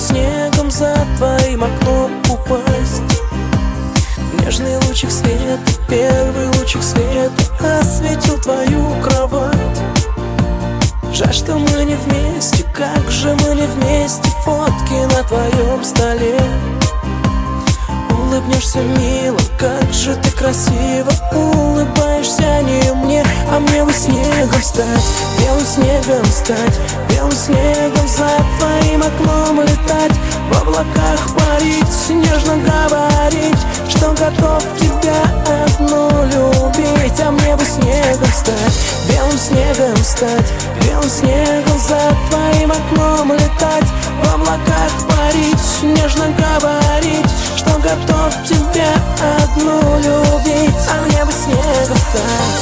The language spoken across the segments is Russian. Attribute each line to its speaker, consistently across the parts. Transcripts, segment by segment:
Speaker 1: снегом за твоим окном упасть. Нежный лучик света, первый лучик света осветил твою кровать. Жаль, что мы не вместе, как же мы не вместе. Фотки на твоем столе. Улыбнешься мило, как же ты красиво. Улыбаешься не мне, а мне бы снегом стать, белым снегом стать, белым снегом за твоим окном летать, в облаках парить, нежно говорить, что готов тебя одну любить. А мне бы снегом стать, белым снегом стать, белым снегом за твоим окном летать, в облаках парить, нежно говорить, что готов тебя одну любить. А мне бы снегом стать,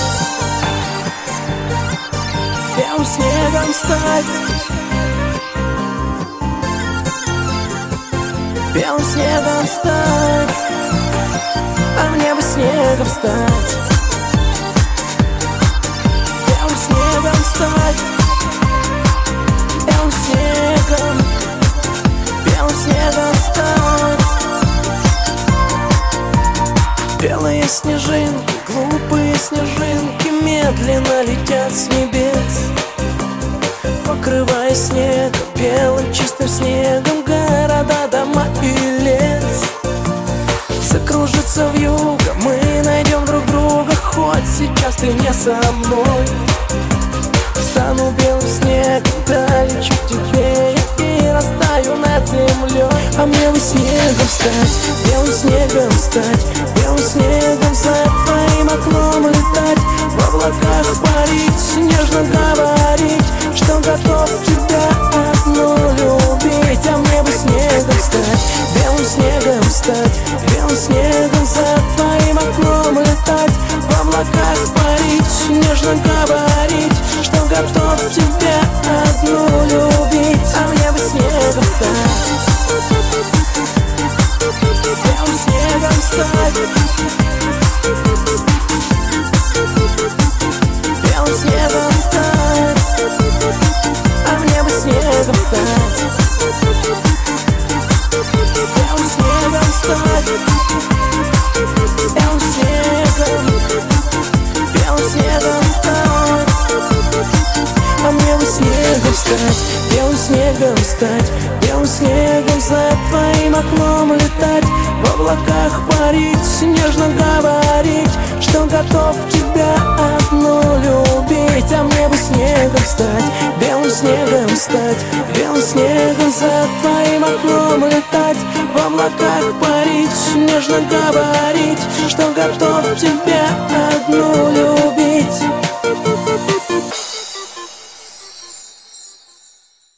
Speaker 1: белым снегом стать, белым снегом стать. А мне бы снегом стать, белым снегом стать, белым снегом, белым снегом стать. Белые снежинки, глупые снежинки медленно летят с небес, покрывая снегом, белым чистым снегом города, дома и лес. Закружится вьюга, мы найдем друг друга, хоть сейчас ты не со мной. Стану белым снегом, долечу к тебе и растаю над землей. А мне бы снегом стать, белым снегом стать, белым снегом за твоим окном летать, в облаках парить, нежно говорить, что готов тебя одну любить. А мне бы снегом стать, белым снегом стать, белым снегом за твоим окном летать, в облаках парить, нежно говорить, что готов тебя одну любить. А мне бы снегом стать, белым снегом стать, белым снегом стать. А мне бы снегом стать, белым снегом стать, белым снегом, белым снегом стать. А мне бы снегом стать, белым снегом стать, белым снегом за твоим окном летать, в облаках парить, нежно говорить, что готов тебя одну любить. А мне бы снегом стать, белым снегом стать, белым снегом за твоим окном летать, в облаках парить, нежно говорить, что готов тебя одну любить.